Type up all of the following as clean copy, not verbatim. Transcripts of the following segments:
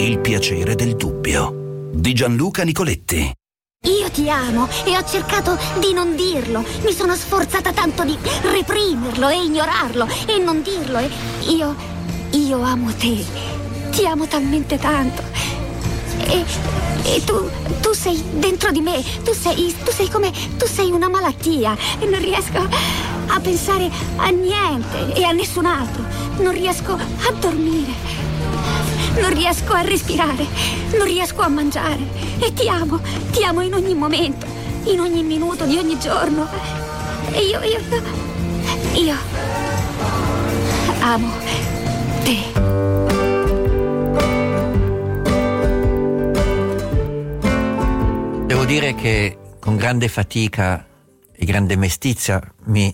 Il piacere del dubbio di Gianluca Nicoletti. Io ti amo e ho cercato di non dirlo. Mi sono sforzata tanto di reprimerlo e ignorarlo e non dirlo. E io amo te. Ti amo talmente tanto. E tu sei dentro di me. Tu sei una malattia. E non riesco a pensare a niente e a nessun altro. Non riesco a dormire. Non riesco a respirare, non riesco a mangiare. E ti amo in ogni momento, in ogni minuto di ogni giorno. E io amo te. Devo dire che con grande fatica e grande mestizia mi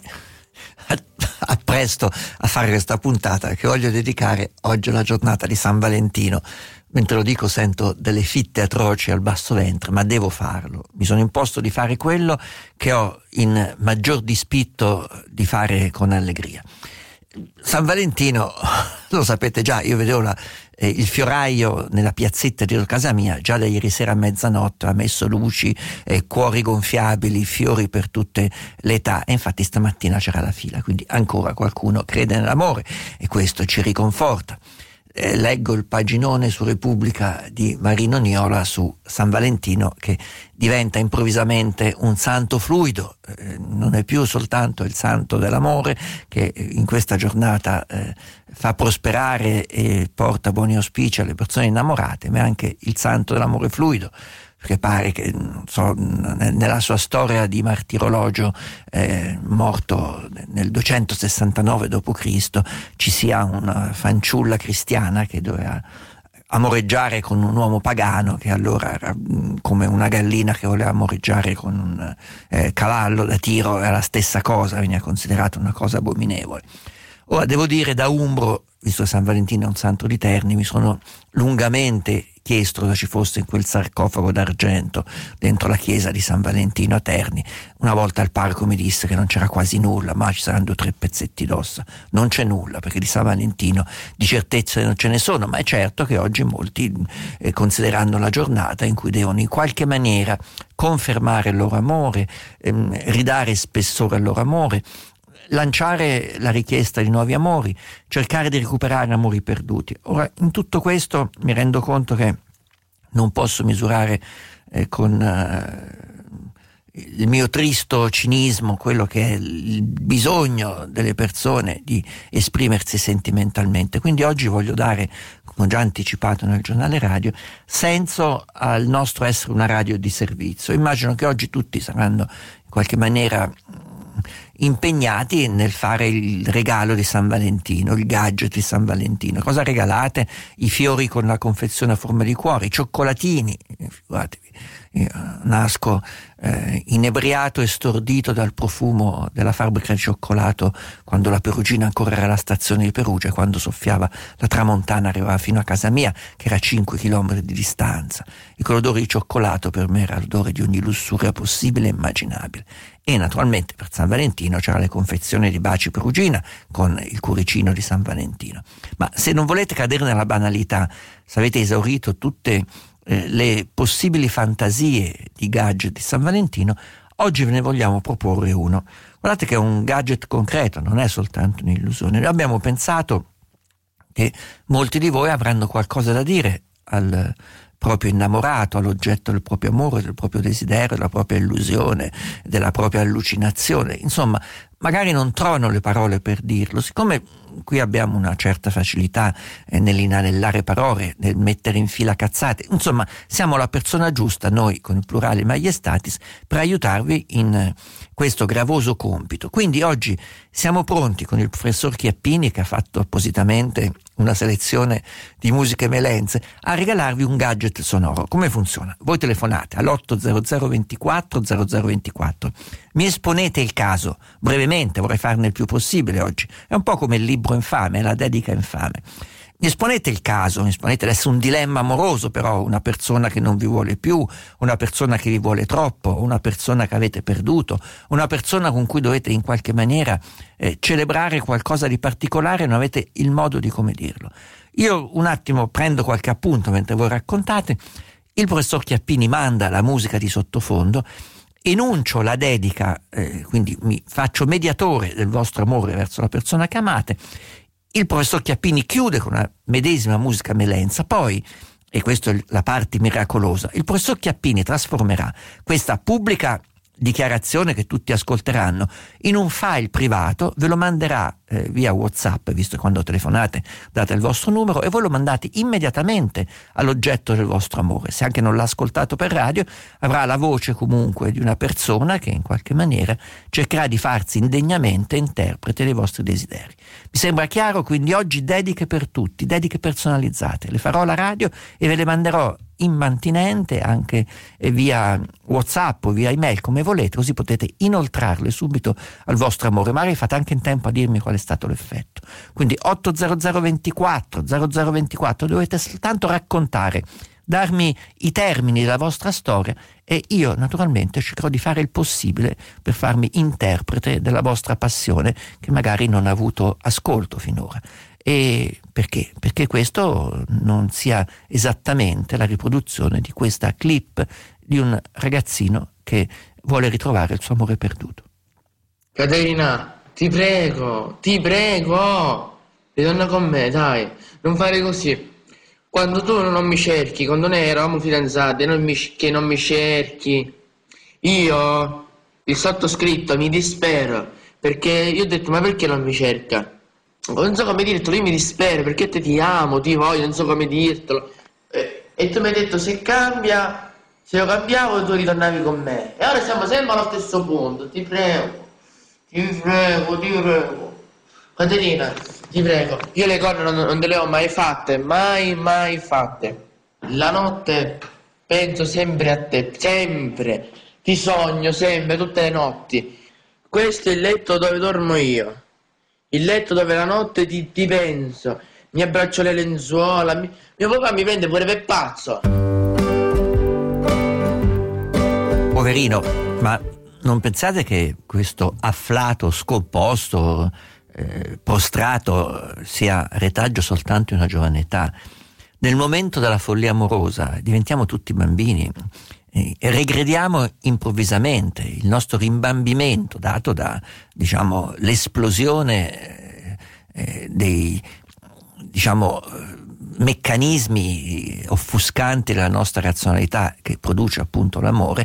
appresto a fare questa puntata che voglio dedicare oggi alla giornata di San Valentino. Mentre lo dico sento delle fitte atroci al basso ventre, ma devo farlo. Mi sono imposto di fare quello che ho in maggior dispitto di fare con allegria. San Valentino, lo sapete già, io vedevo il fioraio nella piazzetta dietro casa mia, già da ieri sera a mezzanotte ha messo luci, cuori gonfiabili, fiori per tutte le età, e infatti stamattina c'era la fila, quindi ancora qualcuno crede nell'amore e questo ci riconforta. Leggo il paginone su Repubblica di Marino Niola su San Valentino, che diventa improvvisamente un santo fluido, non è più soltanto il santo dell'amore che in questa giornata fa prosperare e porta buoni auspici alle persone innamorate, ma è anche il santo dell'amore fluido, perché pare che nella sua storia di martirologio morto nel 269 d.C. ci sia una fanciulla cristiana che doveva amoreggiare con un uomo pagano, che allora era come una gallina che voleva amoreggiare con un cavallo da tiro, era la stessa cosa, veniva considerata una cosa abominevole. Ora devo dire, da umbro, visto che San Valentino è un santo di Terni, mi sono lungamente chiesto cosa ci fosse in quel sarcofago d'argento dentro la chiesa di San Valentino a Terni. Una volta il parroco mi disse che non c'era quasi nulla, ma ci saranno 2 o 3 pezzetti d'ossa. Non c'è nulla, perché di San Valentino di certezze non ce ne sono, ma è certo che oggi molti considerando la giornata in cui devono in qualche maniera confermare il loro amore, ridare spessore al loro amore, lanciare la richiesta di nuovi amori, cercare di recuperare amori perduti. Ora, in tutto questo mi rendo conto che non posso misurare con il mio tristo cinismo quello che è il bisogno delle persone di esprimersi sentimentalmente. Quindi oggi voglio dare, come ho già anticipato nel giornale radio, senso al nostro essere una radio di servizio. Immagino che oggi tutti saranno in qualche maniera impegnati nel fare il regalo di San Valentino, il gadget di San Valentino. Cosa regalate? I fiori con la confezione a forma di cuore, i cioccolatini. Figuratevi, io nasco inebriato e stordito dal profumo della fabbrica di cioccolato quando la Perugina ancora era la stazione di Perugia, quando soffiava la tramontana arrivava fino a casa mia, che era a 5 chilometri di distanza, e quell'odore di cioccolato per me era l'odore di ogni lussuria possibile e immaginabile. E naturalmente per San Valentino c'era le confezioni di baci Perugina con il cuoricino di San Valentino. Ma se non volete cadere nella banalità, se avete esaurito tutte le possibili fantasie di gadget di San Valentino, oggi ve ne vogliamo proporre uno. Guardate che è un gadget concreto, non è soltanto un'illusione. Noi abbiamo pensato che molti di voi avranno qualcosa da dire al proprio innamorato, all'oggetto del proprio amore, del proprio desiderio, della propria illusione, della propria allucinazione. Insomma, magari non trovano le parole per dirlo. Siccome qui abbiamo una certa facilità nell'inanellare parole, nel mettere in fila cazzate, insomma, siamo la persona giusta, noi con il plurale maiestatis, per aiutarvi in questo gravoso compito. Quindi oggi siamo pronti con il professor Chiappini, che ha fatto appositamente una selezione di musiche melenze, a regalarvi un gadget sonoro. Come funziona? Voi telefonate all'800 24 0024, mi esponete il caso brevemente, vorrei farne il più possibile oggi, è un po' come il libro infame, la dedica infame. Mi esponete il caso, mi esponete adesso un dilemma amoroso, però una persona che non vi vuole più, una persona che vi vuole troppo, una persona che avete perduto, una persona con cui dovete in qualche maniera celebrare qualcosa di particolare e non avete il modo di come dirlo. Io un attimo prendo qualche appunto mentre voi raccontate. Il professor Chiappini manda la musica di sottofondo, enuncio la dedica, quindi mi faccio mediatore del vostro amore verso la persona che amate. Il professor Chiappini chiude con una medesima musica melenza, poi, e questa è la parte miracolosa, il professor Chiappini trasformerà questa pubblica dichiarazione che tutti ascolteranno in un file privato, ve lo manderà via WhatsApp, visto che quando telefonate date il vostro numero, e voi lo mandate immediatamente all'oggetto del vostro amore. Se anche non l'ha ascoltato per radio, avrà la voce comunque di una persona che in qualche maniera cercherà di farsi indegnamente interprete dei vostri desideri. Mi sembra chiaro? Quindi oggi dediche per tutti, dediche personalizzate. Le farò alla radio e ve le manderò immantinente anche via WhatsApp o via email, come volete, così potete inoltrarle subito al vostro amore. Magari fate anche in tempo a dirmi qual è stato l'effetto. Quindi 80024 0024, dovete soltanto raccontare, darmi i termini della vostra storia e io naturalmente cercherò di fare il possibile per farmi interprete della vostra passione che magari non ha avuto ascolto finora. E perché? Perché questo non sia esattamente la riproduzione di questa clip di un ragazzino che vuole ritrovare il suo amore perduto. Caterina, ti prego, ritorna con me, dai, non fare così. Quando tu non mi cerchi, quando noi eravamo fidanzati, che non mi cerchi, io, il sottoscritto, mi dispero, perché io ho detto, ma perché non mi cerca? Non so come dirtelo, io mi dispero, perché ti amo, ti voglio, non so come dirtelo. E tu mi hai detto, se io cambiavo tu ritornavi con me. E ora siamo sempre allo stesso punto, ti prego. Caterina, ti prego, io le corna non te le ho mai fatte, mai fatte. La notte penso sempre a te, sempre. Ti sogno sempre, tutte le notti. Questo è il letto dove dormo io. Il letto dove la notte ti penso, mi abbraccio le lenzuola, mio papà mi prende pure per pazzo. Poverino, ma non pensate che questo afflato, scomposto, prostrato sia retaggio soltanto di una giovane età? Nel momento della follia amorosa diventiamo tutti bambini. Regrediamo improvvisamente, il nostro rimbambimento dato da, diciamo, l'esplosione dei, diciamo, meccanismi offuscanti della nostra razionalità che produce appunto l'amore,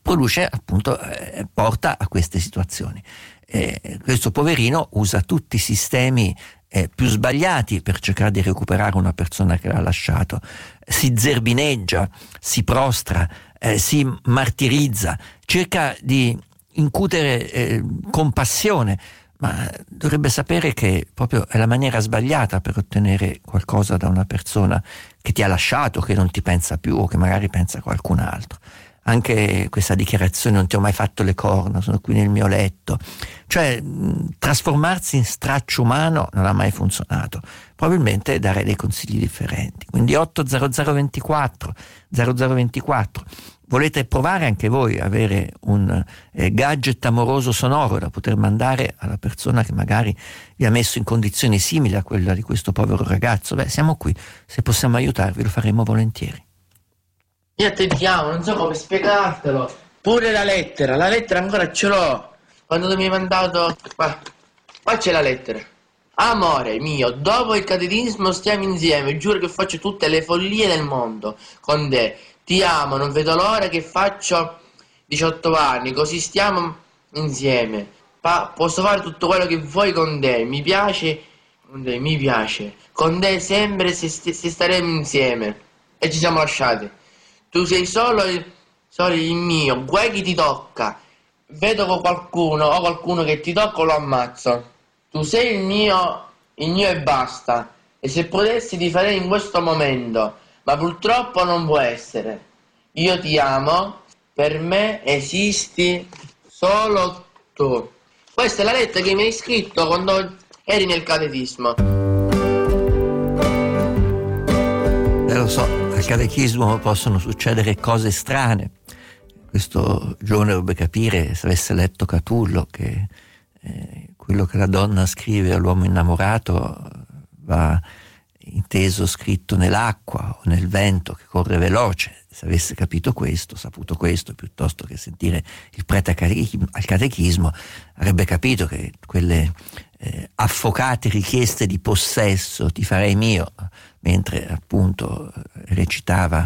porta a queste situazioni. Questo poverino usa tutti i sistemi più sbagliati per cercare di recuperare una persona che l'ha lasciato, si zerbineggia, si prostra, si martirizza, cerca di incutere compassione, ma dovrebbe sapere che proprio è la maniera sbagliata per ottenere qualcosa da una persona che ti ha lasciato, che non ti pensa più o che magari pensa a qualcun altro. Anche questa dichiarazione, non ti ho mai fatto le corna, sono qui nel mio letto, cioè trasformarsi in straccio umano non ha mai funzionato. Probabilmente dare dei consigli differenti. Quindi 80024 0024. Volete provare anche voi a avere un gadget amoroso sonoro da poter mandare alla persona che magari vi ha messo in condizioni simili a quella di questo povero ragazzo? Beh, siamo qui, se possiamo aiutarvi lo faremo volentieri. Io a te ti amo, non so come spiegartelo. Pure la lettera ancora ce l'ho. Quando tu mi hai mandato... Qua c'è la lettera. Amore mio, dopo il catechismo stiamo insieme, giuro che faccio tutte le follie del mondo con te. Ti amo, non vedo l'ora che faccio 18 anni, così stiamo insieme. Posso fare tutto quello che vuoi con te, mi piace. Con te sempre se staremo insieme. E ci siamo lasciati. Tu sei solo il mio, guai chi ti tocca. Vedo qualcuno che ti tocca lo ammazzo. Tu sei il mio e basta. E se potessi ti farei in questo momento, ma purtroppo non può essere. Io ti amo, per me esisti solo tu. Questa è la lettera che mi hai scritto quando eri nel catechismo. lo so, al catechismo possono succedere cose strane. Questo giovane dovrebbe capire, se avesse letto Catullo, che quello che la donna scrive all'uomo innamorato va inteso scritto nell'acqua o nel vento che corre veloce. Se avesse capito questo, saputo questo, piuttosto che sentire il prete al catechismo, avrebbe capito che quelle affocate richieste di possesso, ti farei mio, mentre appunto recitava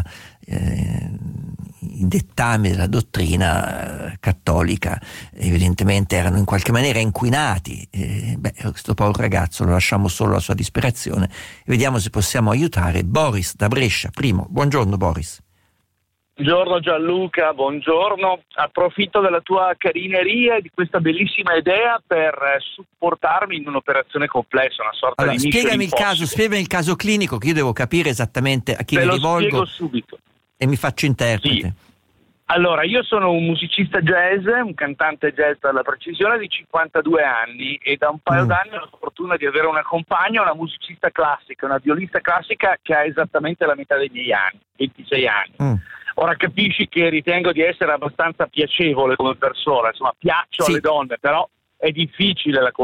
i dettami della dottrina cattolica, evidentemente erano in qualche maniera inquinati. Questo povero ragazzo lo lasciamo solo alla sua disperazione e vediamo se possiamo aiutare. Boris da Brescia, primo. Buongiorno Boris. Buongiorno Gianluca, buongiorno. Approfitto della tua carineria e di questa bellissima idea per supportarmi in un'operazione complessa, una sorta di spiegami il caso clinico, che io devo capire esattamente a chi mi rivolgo. Te lo spiego subito. E mi faccio interprete. Sì. Allora, io sono un musicista jazz, un cantante jazz per la precisione, di 52 anni e da un paio d'anni ho la fortuna di avere una compagna, una musicista classica, una violista classica che ha esattamente la metà dei miei anni, 26 anni. Ora capisci che ritengo di essere abbastanza piacevole come persona, insomma piaccio alle donne, però è difficile la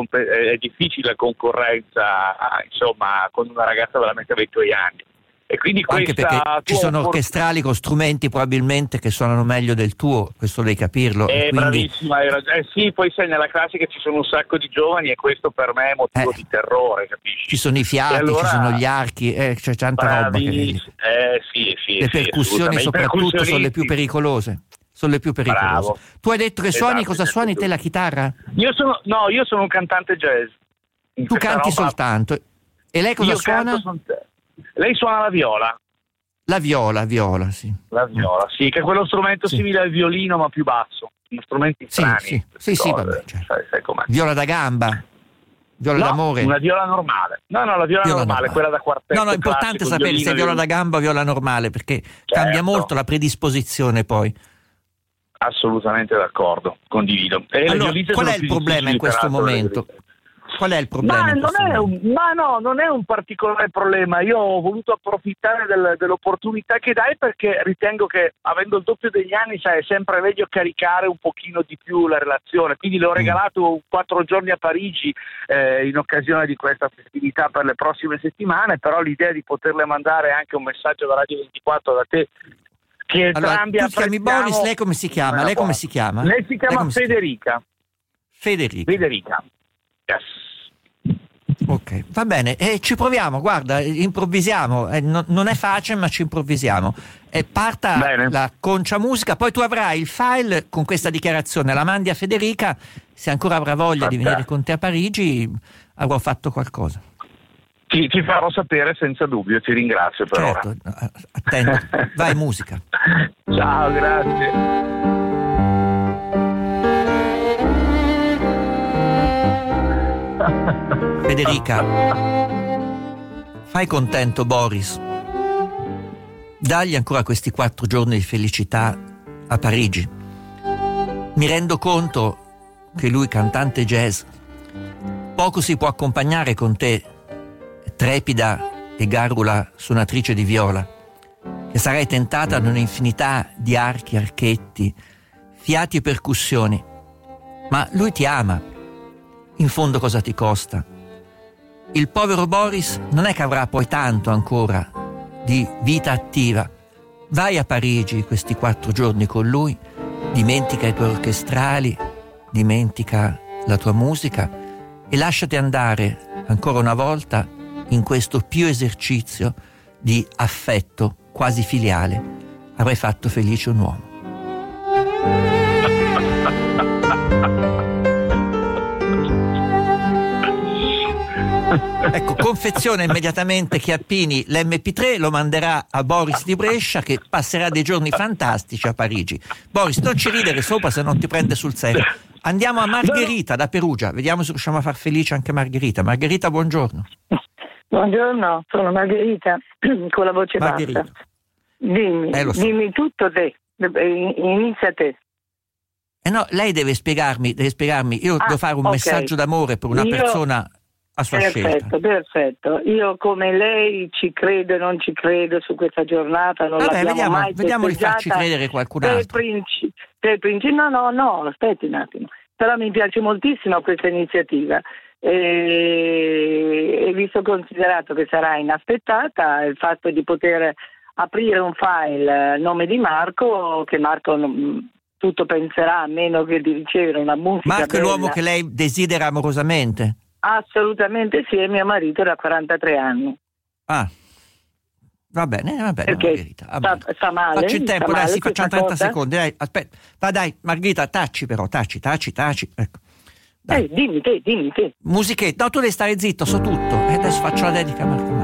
concorrenza, insomma, con una ragazza veramente dei tuoi anni. E quindi anche perché ci sono orchestrali con strumenti probabilmente che suonano meglio del tuo, questo devi capirlo. Bravissima, sì, poi sai, nella classica ci sono un sacco di giovani e questo per me è motivo di terrore, capisci? Ci sono i fiati, allora, ci sono gli archi, c'è tanta roba. Sì, le percussioni soprattutto sono le più pericolose. Bravo. Tu hai detto che suoni, cosa suoni te, la chitarra? Io sono un cantante jazz. Tu canti soltanto. E lei cosa suona? Lei suona la viola. La viola, sì. La viola, sì, che è quello strumento simile al violino ma più basso. Strumenti strani. Sì, vabbè. Certo. Sai com'è. Viola da gamba? Viola d'amore? Una viola normale. No, la viola normale, quella da quartetto. No, è importante sapere se è viola da gamba o viola normale, perché cambia molto la predisposizione poi. Assolutamente d'accordo, condivido. Allora, qual è il problema in questo momento? Qual è il problema? Non è un particolare problema. Io ho voluto approfittare dell'opportunità che dai, perché ritengo che, avendo il doppio degli anni, sai, è sempre meglio caricare un pochino di più la relazione. Quindi le ho regalato 4 giorni a Parigi in occasione di questa festività per le prossime settimane, però l'idea di poterle mandare anche un messaggio da Radio 24 da te, che entrambi tu chiami Boris, lei come si chiama? Lei si chiama Federica. Federica. Yes. Ok, va bene, ci proviamo, guarda, improvvisiamo, non è facile ma ci improvvisiamo. Parta bene la Concia Musica, poi tu avrai il file con questa dichiarazione, la mandi a Federica, se ancora avrà voglia di venire con te a Parigi avrò fatto qualcosa. Ti farò sapere senza dubbio, ti ringrazio per ora. Attento, vai musica. Ciao, grazie. Federica, fai contento Boris, dagli ancora questi 4 giorni di felicità a Parigi. Mi rendo conto che lui, cantante jazz, poco si può accompagnare con te, trepida e garrula suonatrice di viola, che sarai tentata da un'infinità di archi, archetti, fiati e percussioni, ma lui ti ama. In fondo cosa ti costa? Il povero Boris non è che avrà poi tanto ancora di vita attiva. Vai a Parigi questi 4 giorni con lui, dimentica i tuoi orchestrali, dimentica la tua musica e lasciati andare ancora una volta in questo pio esercizio di affetto quasi filiale. Avrai fatto felice un uomo. Ecco, confeziona immediatamente Chiappini l'MP3, lo manderà a Boris di Brescia, che passerà dei giorni fantastici a Parigi. Boris, non ci ridere sopra se non ti prende sul serio. Andiamo a Margherita da Perugia, vediamo se riusciamo a far felice anche Margherita. Margherita, buongiorno. Buongiorno, sono Margherita con la voce Margherita. bassa. Dimmi tutto te, inizia te. No, lei deve spiegarmi, io devo fare un messaggio d'amore per una persona a sua scelta. Perfetto. Io come lei ci credo e non ci credo su questa giornata, non l'abbiamo mai vediamo di farci credere qualcun altro. No, aspetti un attimo. Però mi piace moltissimo questa iniziativa. E visto considerato che sarà inaspettata, il fatto di poter aprire un file a nome di Marco, che Marco tutto penserà a meno che di ricevere una musica Marco bella. è l'uomo che lei desidera amorosamente? Assolutamente sì, è mio marito da 43 anni. Ah, va bene, Perché sta male. Faccio in tempo, dai, si facciano 30 cosa? secondi, dai, aspetta. Dai, Margherita, taci, ecco. Dai. Dimmi te. Musichetta, no, tu devi stare zitto, so tutto. E adesso faccio la dedica a Marco.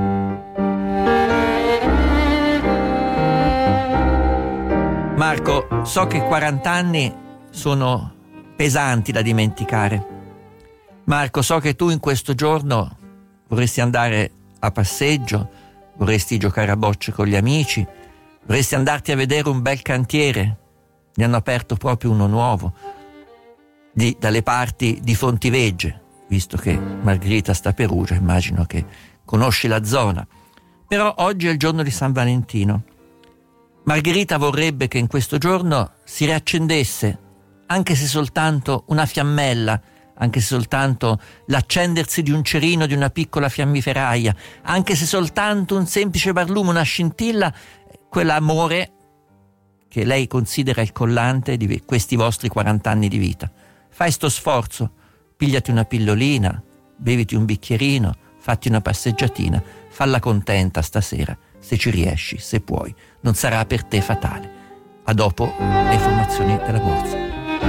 Marco, so che 40 anni sono pesanti da dimenticare. Marco, so che tu in questo giorno vorresti andare a passeggio, vorresti giocare a bocce con gli amici, vorresti andarti a vedere un bel cantiere. Ne hanno aperto proprio uno nuovo, dalle parti di Fontivegge, visto che Margherita sta a Perugia, immagino che conosci la zona. Però oggi è il giorno di San Valentino. Margherita vorrebbe che in questo giorno si riaccendesse, anche se soltanto una fiammella, anche se soltanto l'accendersi di un cerino di una piccola fiammiferaia, anche se soltanto un semplice barlume, una scintilla, quell'amore che lei considera il collante di questi vostri 40 anni di vita. Fai sto sforzo, pigliati una pillolina, beviti un bicchierino, fatti una passeggiatina, falla contenta stasera, se ci riesci, se puoi, non sarà per te fatale. A dopo le informazioni della borsa.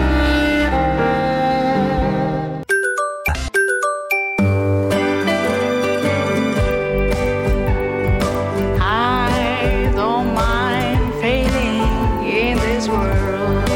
I don't mind failing in this world.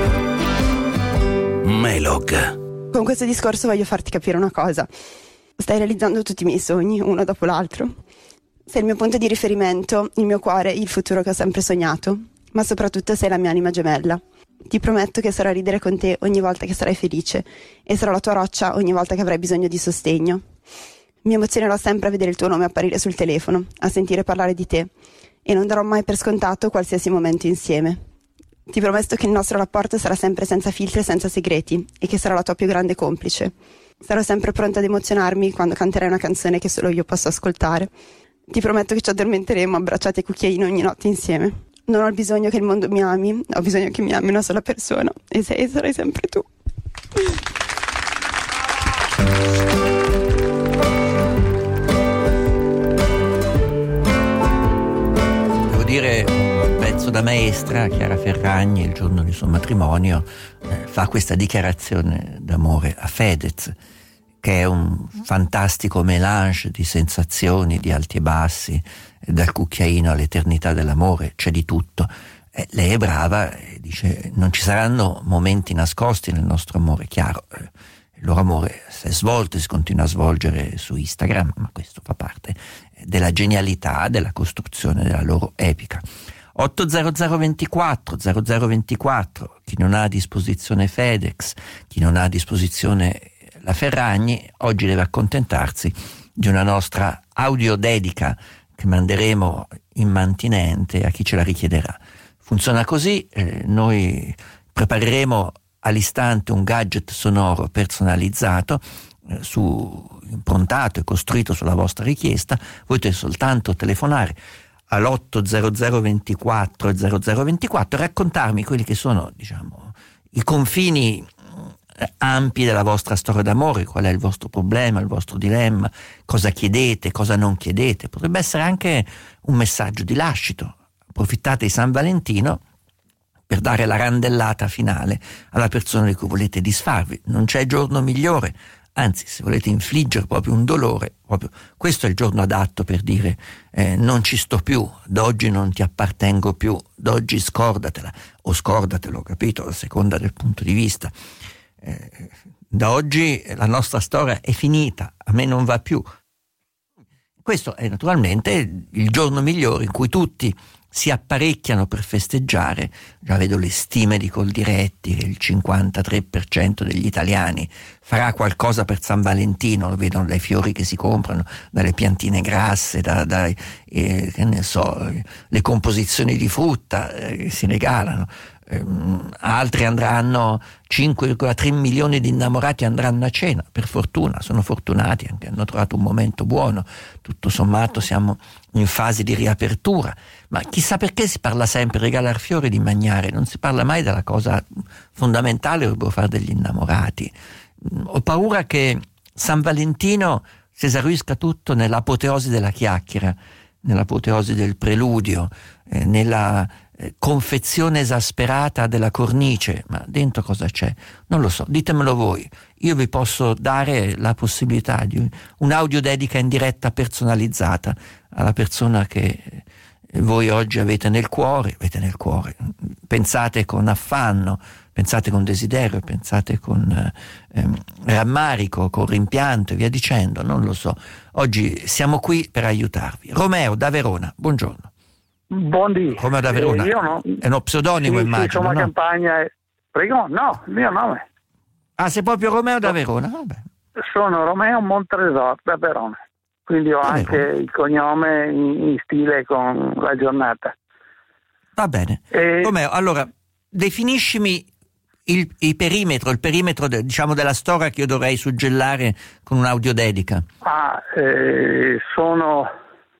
Melog. Con questo discorso voglio farti capire una cosa. Stai realizzando tutti i miei sogni, uno dopo l'altro. Sei il mio punto di riferimento, il mio cuore, il futuro che ho sempre sognato, ma soprattutto sei la mia anima gemella. Ti prometto che sarò a ridere con te ogni volta che sarai felice e sarò la tua roccia ogni volta che avrai bisogno di sostegno. Mi emozionerò sempre a vedere il tuo nome apparire sul telefono, a sentire parlare di te e non darò mai per scontato qualsiasi momento insieme. Ti prometto che il nostro rapporto sarà sempre senza filtri e senza segreti e che sarò la tua più grande complice. Sarò sempre pronta ad emozionarmi quando canterai una canzone che solo io posso ascoltare. Ti prometto che ci addormenteremo abbracciati a cucchiaino ogni notte insieme. Non ho bisogno che il mondo mi ami, ho bisogno che mi ami una sola persona e sarai sempre tu. Devo dire, un pezzo da maestra, Chiara Ferragni, il giorno del suo matrimonio, fa questa dichiarazione d'amore a Fedez, che è un fantastico mélange di sensazioni, di alti e bassi, dal cucchiaino all'eternità dell'amore, c'è di tutto. Lei è brava e dice: non ci saranno momenti nascosti nel nostro amore, chiaro. Il loro amore si è svolto e si continua a svolgere su Instagram, ma questo fa parte della genialità, della costruzione della loro epica. 80024 0024, chi non ha a disposizione Fedex, chi non ha a disposizione la Ferragni, oggi deve accontentarsi di una nostra audiodedica che manderemo immantinente a chi ce la richiederà. Funziona così, noi prepareremo all'istante un gadget sonoro personalizzato, improntato e costruito sulla vostra richiesta. Voi dovete soltanto telefonare all'80024 0024 e raccontarmi quelli che sono, diciamo, i confini ampi della vostra storia d'amore, qual è il vostro problema, il vostro dilemma, cosa chiedete, cosa non chiedete. Potrebbe essere anche un messaggio di lascito. Approfittate di San Valentino per dare la randellata finale alla persona di cui volete disfarvi. Non c'è giorno migliore, anzi, se volete infliggere proprio un dolore, proprio questo è il giorno adatto per dire non ci sto più, d'oggi non ti appartengo più, d'oggi scordatela o scordatelo, capito? A seconda del punto di vista. Da oggi la nostra storia è finita, a me non va più. Questo è naturalmente il giorno migliore in cui tutti si apparecchiano per festeggiare. Già vedo le stime di Coldiretti, che il 53% degli italiani farà qualcosa per San Valentino, lo vedono dai fiori che si comprano, dalle piantine grasse, che ne so, le composizioni di frutta che si regalano. Altri andranno, 5,3 milioni di innamorati andranno a cena, per fortuna, sono fortunati, anche hanno trovato un momento buono, tutto sommato siamo in fase di riapertura, ma chissà perché si parla sempre regalar fiori di mangiare, non si parla mai della cosa fondamentale, dovrebbero fare degli innamorati. Ho paura che San Valentino si esaurisca tutto nell'apoteosi della chiacchiera, nell'apoteosi del preludio, nella confezione esasperata della cornice, ma dentro cosa c'è? Non lo so, ditemelo voi. Io vi posso dare la possibilità di un audio dedica in diretta personalizzata alla persona che voi oggi avete nel cuore, pensate con affanno, pensate con desiderio, pensate con rammarico, con rimpianto e via dicendo, non lo so. Oggi siamo qui per aiutarvi. Romeo da Verona, buongiorno. Buondì. Romeo da Verona, è uno pseudonimo, sì, immagino, insomma, no? campagna. Prego, no, il mio nome. Ah, sei proprio Romeo da Verona? Vabbè. Sono Romeo Montresor da Verona, quindi ho anche il cognome in stile con la giornata. Va bene. Romeo, allora, definiscimi il perimetro diciamo della storia che io dovrei suggellare con un'audiodedica. Sono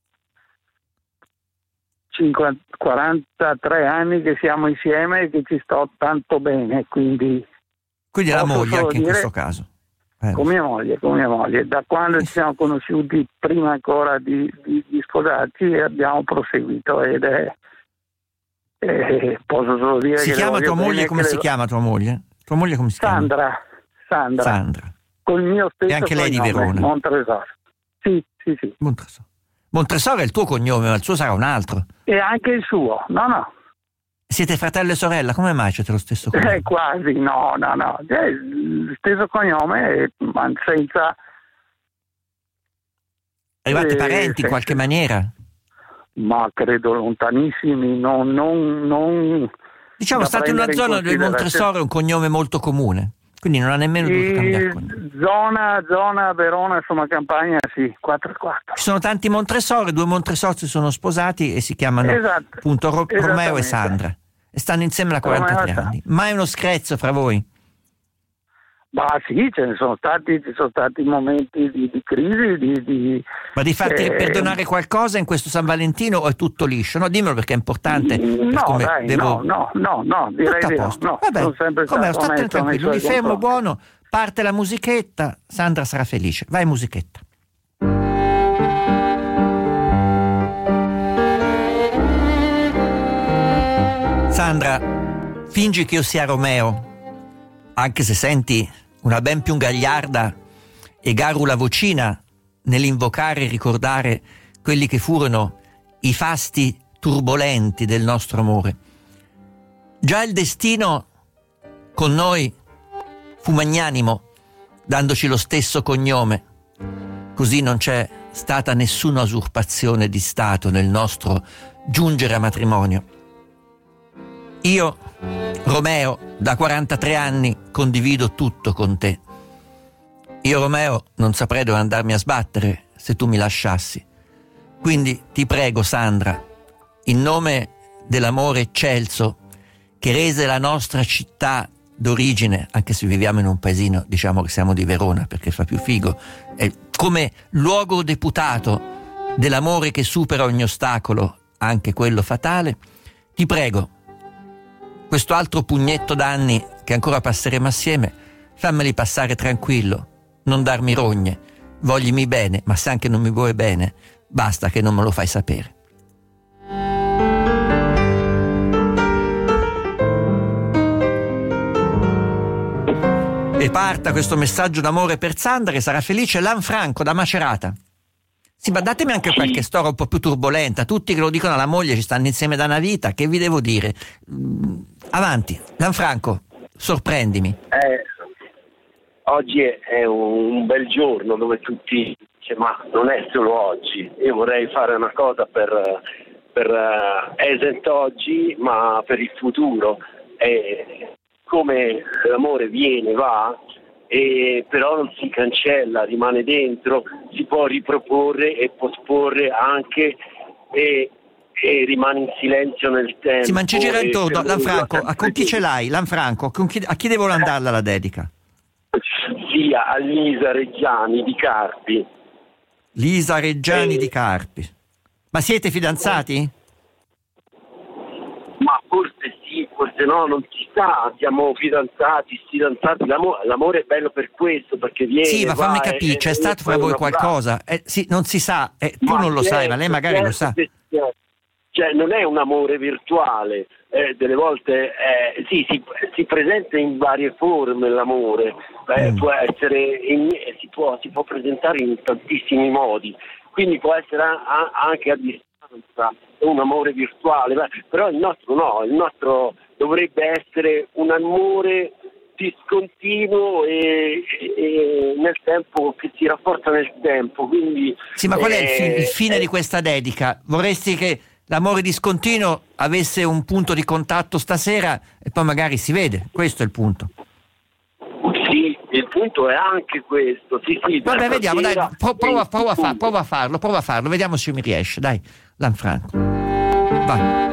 43 anni che siamo insieme e che ci sto tanto bene, quindi la moglie anche in questo caso. Con mia moglie, da quando ci siamo conosciuti, prima ancora di sposarci, abbiamo proseguito ed è posso solo dire si che chiama tua moglie, come si chiama tua moglie? Tua moglie come si chiama? Sandra. Col mio stesso e anche lei di Verona. Montresor. Sì. Montresor è il tuo cognome, ma il suo sarà un altro. E anche il suo, no. Siete fratello e sorella, come mai c'è lo stesso cognome? Quasi, no. È il stesso cognome, ma senza... Arrivate parenti in qualche maniera? Ma credo lontanissimi, non diciamo state in una zona dove Montresor è un cognome molto comune, quindi non ha nemmeno dovuto cambiare cognome. Zona Verona, insomma, campagna, sì, 4-4. Ci sono tanti Montresor, 2 Montresor si sono sposati e si chiamano appunto Romeo e Sandra e stanno insieme da 43 anni. Mai uno screzzo fra voi? Ma sì, ce ne sono stati momenti di crisi, Ma di farti perdonare qualcosa in questo San Valentino o è tutto liscio? No, dimmelo perché è importante. No, direi di no. Vabbè, sono sempre stato state tranquillo, mi fermo buono, parte la musichetta, Sandra sarà felice. Vai musichetta. Sandra, fingi che io sia Romeo, anche se senti una ben più gagliarda e garrula vocina nell'invocare e ricordare quelli che furono i fasti turbolenti del nostro amore. Già il destino con noi fu magnanimo, dandoci lo stesso cognome, così non c'è stata nessuna usurpazione di stato nel nostro giungere a matrimonio. Io, Romeo, da 43 anni condivido tutto con te. Io, Romeo, non saprei dove andarmi a sbattere se tu mi lasciassi. Quindi ti prego, Sandra, in nome dell'amore eccelso che rese la nostra città d'origine, anche se viviamo in un paesino, diciamo che siamo di Verona perché fa più figo, come luogo deputato dell'amore che supera ogni ostacolo, anche quello fatale, ti prego, questo altro pugnetto d'anni che ancora passeremo assieme, fammeli passare tranquillo, non darmi rogne, voglimi bene, ma se anche non mi vuoi bene, basta che non me lo fai sapere. E parta questo messaggio d'amore per Sandra, che sarà felice. Lanfranco da Macerata. Sì, ma datemi anche qualche storia un po' più turbolenta. Tutti che lo dicono alla moglie, ci stanno insieme da una vita, che vi devo dire? Avanti, Lanfranco, sorprendimi. Oggi è un bel giorno dove tutti dicono, ma non è solo oggi, io vorrei fare una cosa per è esente oggi, ma per il futuro. Come l'amore viene, va, però non si cancella, rimane dentro, si può riproporre e posporre anche e rimane in silenzio nel tempo. Sì, ma ci gira intorno, Lanfranco, con chi ce l'hai? Lanfranco, a chi devo mandarla la dedica? Sì, a Lisa Reggiani di Carpi. Lisa Reggiani di Carpi. Ma siete fidanzati? Ma forse sì, forse no, non si sa, siamo fidanzati. L'amore è bello per questo, perché viene. Sì, ma fammi capire, c'è stato fra voi qualcosa? Sì, non si sa, tu non lo sai, ma lei magari lo sa. Cioè, non è un amore virtuale, delle volte si presenta in varie forme l'amore, può essere si può presentare in tantissimi modi, quindi può essere anche a distanza, un amore virtuale, però il nostro no, il nostro dovrebbe essere un amore discontinuo e nel tempo, che si rafforza nel tempo. Quindi sì, ma qual è il fine di questa dedica? Vorresti che l'amore discontinuo avesse un punto di contatto stasera e poi magari si vede, questo è il punto. Sì, il punto è anche questo. Sì, vabbè, vediamo, dai, prova a farlo, vediamo se mi riesce, dai, Lanfranco. Vai.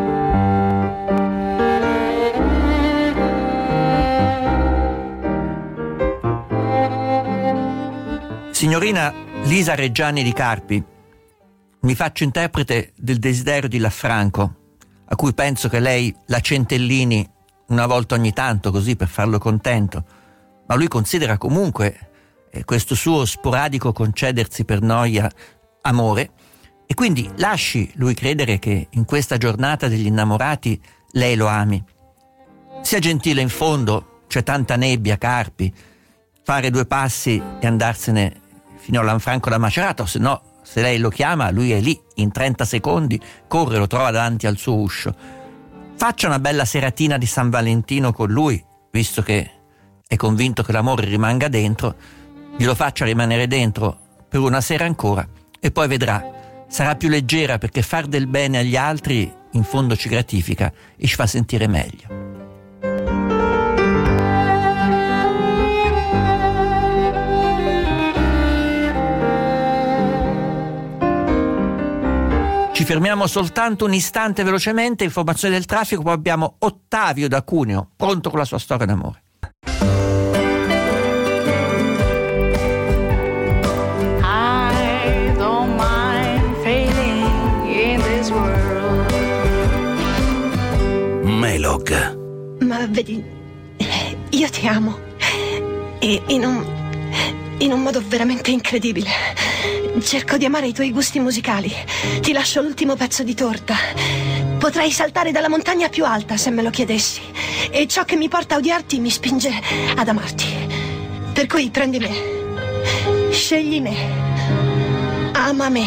Signorina Lisa Reggiani di Carpi, mi faccio interprete del desiderio di Lanfranco, a cui penso che lei la centellini una volta ogni tanto, così per farlo contento, ma lui considera comunque questo suo sporadico concedersi per noia amore, e quindi lasci lui credere che in questa giornata degli innamorati lei lo ami. Sia gentile in fondo, c'è tanta nebbia, Carpi, fare 2 passi e andarsene fino a Lanfranco da Macerato, se no, se lei lo chiama, lui è lì, in 30 secondi, corre, lo trova davanti al suo uscio. Faccia una bella seratina di San Valentino con lui, visto che è convinto che l'amore rimanga dentro, glielo faccia rimanere dentro per una sera ancora e poi vedrà, sarà più leggera, perché far del bene agli altri in fondo ci gratifica e ci fa sentire meglio. Ci fermiamo soltanto un istante velocemente, informazione del traffico, poi abbiamo Ottavio da Cuneo, pronto con la sua storia d'amore. I don't mind failing in this world. Melog. Ma vedi, io ti amo, e in un modo veramente incredibile. Cerco di amare i tuoi gusti musicali. Ti lascio l'ultimo pezzo di torta. Potrei saltare dalla montagna più alta se me lo chiedessi. E ciò che mi porta a odiarti mi spinge ad amarti. Per cui prendi me. Scegli me. Ama me.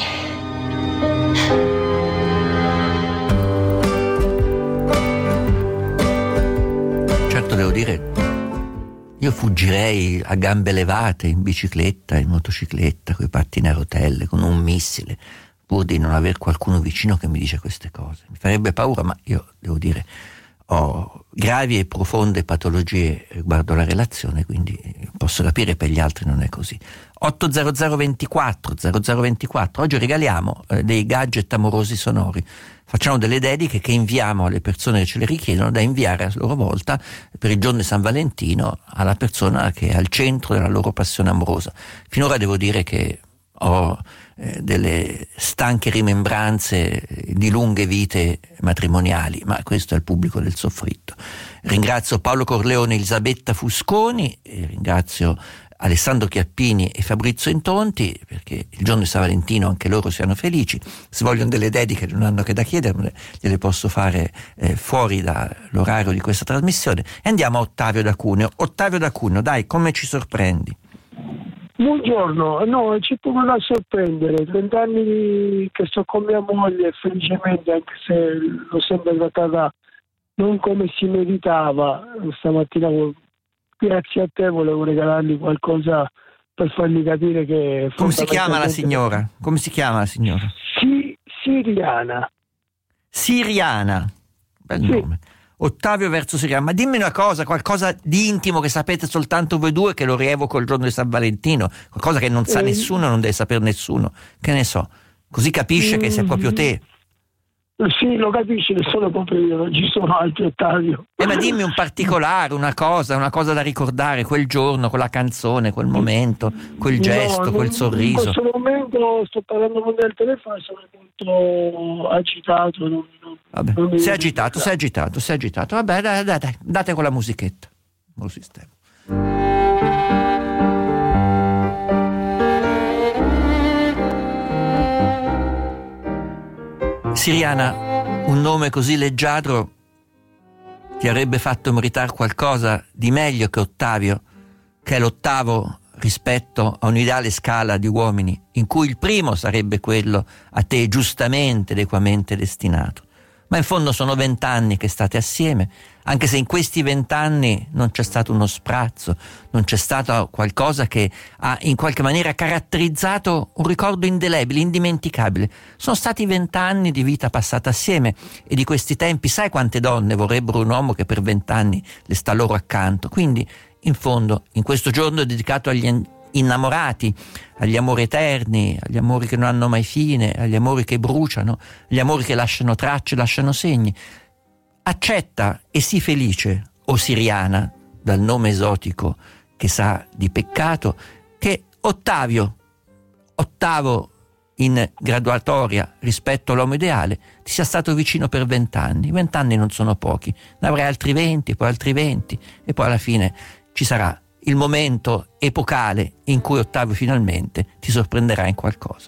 Certo, devo dire, io fuggirei a gambe levate, in bicicletta, in motocicletta, coi pattini a rotelle, con un missile, pur di non aver qualcuno vicino che mi dice queste cose. Mi farebbe paura, ma io devo dire, ho gravi e profonde patologie riguardo la relazione, quindi posso capire per gli altri non è così. 80024 0024, oggi regaliamo dei gadget amorosi sonori. Facciamo delle dediche che inviamo alle persone che ce le richiedono, da inviare a loro volta per il giorno di San Valentino alla persona che è al centro della loro passione amorosa. Finora devo dire che ho delle stanche rimembranze di lunghe vite matrimoniali, ma questo è il pubblico del soffritto. Ringrazio Paolo Corleone e Elisabetta Fusconi, e ringrazio Alessandro Chiappini e Fabrizio Intonti, perché il giorno di San Valentino anche loro siano felici. Se vogliono delle dediche non hanno che da chiedermele, gliele posso fare fuori dall'orario di questa trasmissione. E andiamo a Ottavio da Cuneo. Ottavio da Cuneo, dai, come ci sorprendi? Buongiorno, no, ci può da sorprendere. 30 anni che sto con mia moglie, felicemente, anche se l'ho sempre trattata non come si meritava. Stamattina, grazie a te, volevo regalargli qualcosa per fargli capire che... Come si chiama la signora? Come si chiama la signora? Siriana. Siriana, bel nome. Ottavio verso Siriana. Ma dimmi una cosa, qualcosa di intimo che sapete soltanto voi due, che lo rievoco il giorno di San Valentino, qualcosa che non sa nessuno, non deve sapere nessuno, che ne so, così capisce che sei proprio te. Sì, lo capisci che sono proprio io, non ci sono altri, Ottavio. Ma dimmi un particolare, una cosa da ricordare, quel giorno, quella canzone, quel momento, quel gesto, quel sorriso. In questo momento sto parlando con te al telefono e sono molto agitato. Vabbè, sei agitato. Vabbè, dai, date con la musichetta. Lo sistema. Siriana, un nome così leggiadro ti avrebbe fatto meritare qualcosa di meglio che Ottavio, che è l'ottavo rispetto a un'ideale scala di uomini, in cui il primo sarebbe quello a te giustamente ed equamente destinato. Ma in fondo sono 20 anni che state assieme, anche se in questi 20 anni non c'è stato uno sprazzo, non c'è stato qualcosa che ha in qualche maniera caratterizzato un ricordo indelebile, indimenticabile. Sono stati 20 anni di vita passata assieme, e di questi tempi sai quante donne vorrebbero un uomo che per 20 anni le sta loro accanto. Quindi in fondo, in questo giorno dedicato agli innamorati, agli amori eterni, agli amori che non hanno mai fine, agli amori che bruciano, agli amori che lasciano tracce, lasciano segni, accetta e sii felice, o Siriana, dal nome esotico che sa di peccato, che Ottavio, ottavo in graduatoria rispetto all'uomo ideale, ti sia stato vicino per 20 anni. 20 anni non sono pochi, ne avrai altri 20, poi altri 20, e poi alla fine ci sarà il momento epocale in cui Ottavio finalmente ti sorprenderà in qualcosa.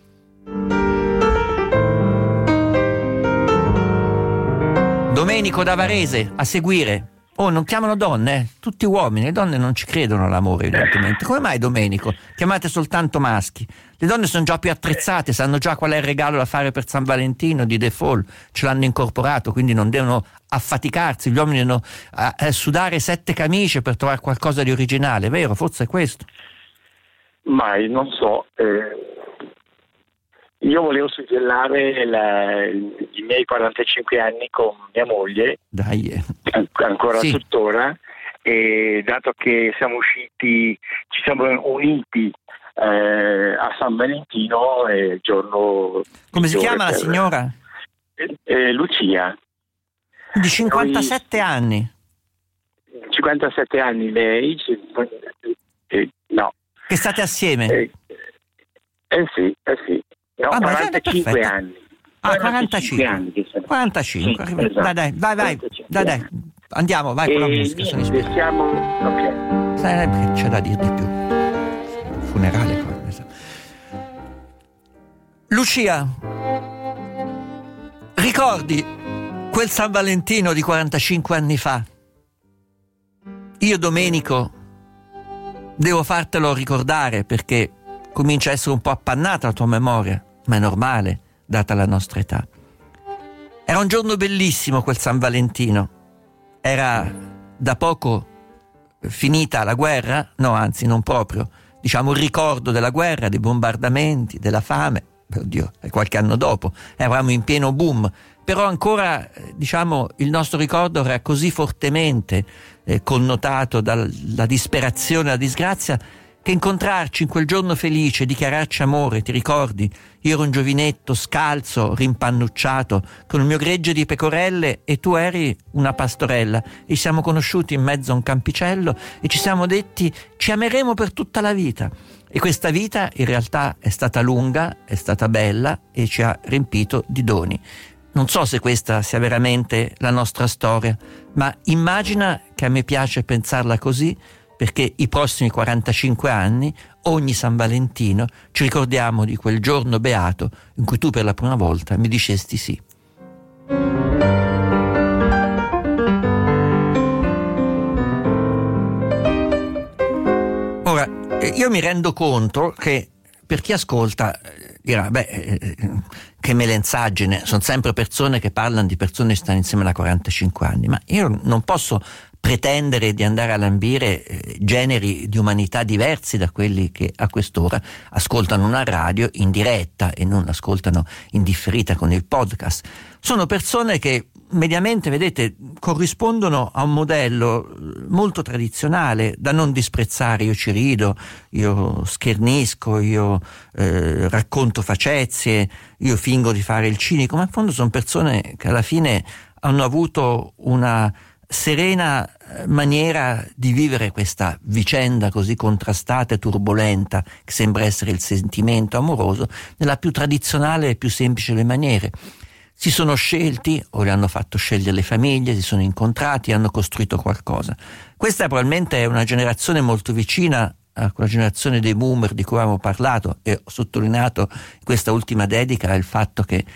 Domenico da Varese a seguire. Oh, non chiamano donne? Tutti uomini, le donne non ci credono all'amore evidentemente. Come mai, Domenico? Chiamate soltanto maschi. Le donne sono già più attrezzate, sanno già qual è il regalo da fare per San Valentino di default, ce l'hanno incorporato, quindi non devono affaticarsi. Gli uomini devono sudare 7 camicie per trovare qualcosa di originale, vero? Forse è questo? Ma non so, io volevo suggellare i miei 45 anni con mia moglie. Dai. Ancora sì. Tuttora, e dato che ci siamo uniti a San Valentino, il giorno. Come si chiama la signora? Lucia. Di 57 anni. 57 anni lei, no. Che state assieme? Sì. No, 45 anni. 45 anni. 45. Sì, esatto. Dai. Andiamo, vai con la musica. Sono ispirato. Ok. Che c'è da dire di più? Funerale qua. Lucia, ricordi quel San Valentino di 45 anni fa? Io, Domenico, devo fartelo ricordare perché comincia a essere un po' appannata la tua memoria, ma è normale, data la nostra età. Era un giorno bellissimo quel San Valentino. Era da poco finita la guerra, no, anzi non proprio, diciamo il ricordo della guerra, dei bombardamenti, della fame. Oddio, qualche anno dopo, eravamo in pieno boom, però ancora, diciamo, il nostro ricordo era così fortemente connotato dalla disperazione, la disgrazia, che incontrarci in quel giorno felice, dichiararci amore, ti ricordi? Io ero un giovinetto scalzo, rimpannucciato, con il mio gregge di pecorelle, e tu eri una pastorella, e ci siamo conosciuti in mezzo a un campicello e ci siamo detti ci ameremo per tutta la vita. E questa vita in realtà è stata lunga, è stata bella e ci ha riempito di doni. Non so se questa sia veramente la nostra storia, ma immagina che a me piace pensarla così, perché i prossimi 45 anni, ogni San Valentino, ci ricordiamo di quel giorno beato in cui tu per la prima volta mi dicesti sì. Ora, io mi rendo conto che per chi ascolta dirà, che melenzaggine, sono sempre persone che parlano di persone che stanno insieme da 45 anni, ma io non posso pretendere di andare a lambire generi di umanità diversi da quelli che a quest'ora ascoltano una radio in diretta e non ascoltano in differita con il podcast. Sono persone che mediamente, vedete, corrispondono a un modello molto tradizionale da non disprezzare. Io ci rido, io schernisco, io racconto facezie, io fingo di fare il cinico, ma in fondo sono persone che alla fine hanno avuto una serena maniera di vivere questa vicenda così contrastata e turbolenta che sembra essere il sentimento amoroso nella più tradizionale e più semplice delle maniere. Si sono scelti o li hanno fatto scegliere le famiglie, si sono incontrati e hanno costruito qualcosa. Questa probabilmente è una generazione molto vicina a quella generazione dei boomer di cui avevamo parlato, e ho sottolineato in questa ultima dedica il fatto che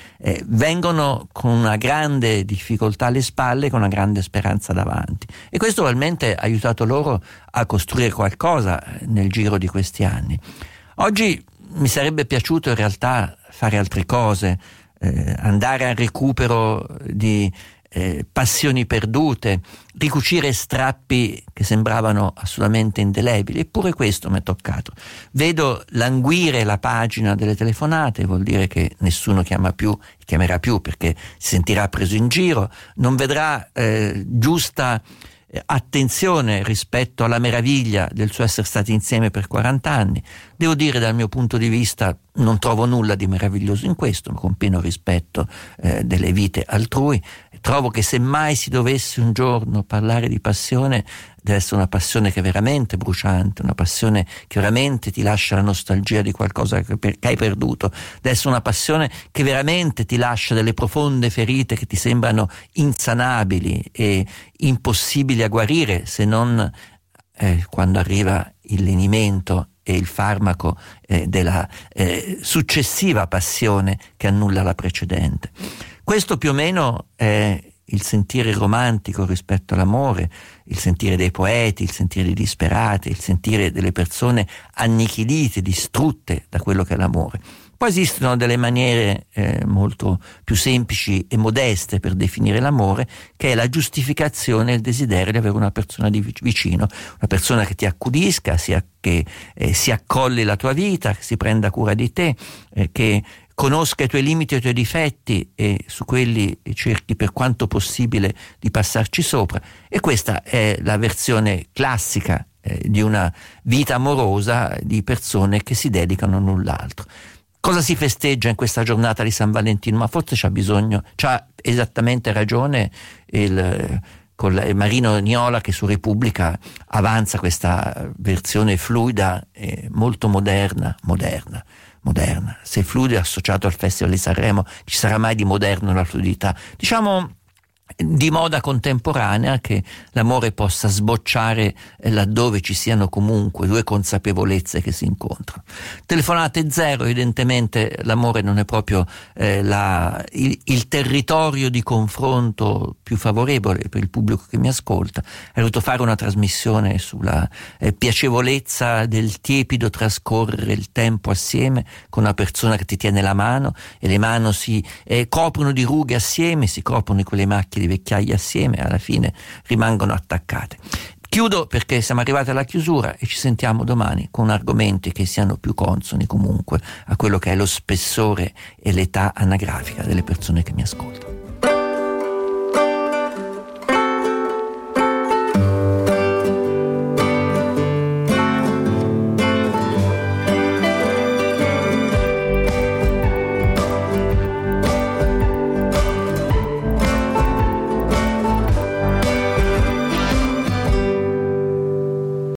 vengono con una grande difficoltà alle spalle, con una grande speranza davanti, e questo probabilmente ha aiutato loro a costruire qualcosa nel giro di questi anni. Oggi mi sarebbe piaciuto in realtà fare altre cose, andare al recupero di passioni perdute, ricucire strappi che sembravano assolutamente indelebili, eppure questo mi è toccato. Vedo languire la pagina delle telefonate, vuol dire che nessuno chiamerà più perché si sentirà preso in giro, non vedrà giusta attenzione rispetto alla meraviglia del suo essere stati insieme per 40 anni. Devo dire, dal mio punto di vista, non trovo nulla di meraviglioso in questo, con pieno rispetto delle vite altrui. Trovo che se mai si dovesse un giorno parlare di passione, deve essere una passione che è veramente bruciante, una passione che veramente ti lascia la nostalgia di qualcosa che hai perduto, deve essere una passione che veramente ti lascia delle profonde ferite che ti sembrano insanabili e impossibili a guarire, se non quando arriva il lenimento e il farmaco della successiva passione che annulla la precedente. Questo più o meno è il sentire romantico rispetto all'amore, il sentire dei poeti, il sentire dei disperati, il sentire delle persone annichilite, distrutte da quello che è l'amore. Poi esistono delle maniere molto più semplici e modeste per definire l'amore, che è la giustificazione e il desiderio di avere una persona vicino, una persona che ti accudisca, che si accolli la tua vita, che si prenda cura di te, che conosca i tuoi limiti e i tuoi difetti e su quelli cerchi per quanto possibile di passarci sopra. E questa è la versione classica di una vita amorosa di persone che si dedicano a null'altro. Cosa si festeggia in questa giornata di San Valentino? Ma forse c'ha esattamente ragione con Marino Niola, che su Repubblica avanza questa versione fluida e molto moderna. Se fluido è associato al Festival di Sanremo, ci sarà mai di moderno la fluidità? Diciamo di moda contemporanea, che l'amore possa sbocciare laddove ci siano comunque due consapevolezze che si incontrano. Telefonate zero, evidentemente l'amore non è proprio il territorio di confronto più favorevole per il pubblico che mi ascolta. Ho voluto fare una trasmissione sulla piacevolezza del tiepido trascorrere il tempo assieme con una persona che ti tiene la mano, e le mani si coprono di rughe assieme, si coprono di quelle macchie di vecchiaia assieme, alla fine rimangono attaccate. Chiudo perché siamo arrivati alla chiusura e ci sentiamo domani con argomenti che siano più consoni comunque a quello che è lo spessore e l'età anagrafica delle persone che mi ascoltano.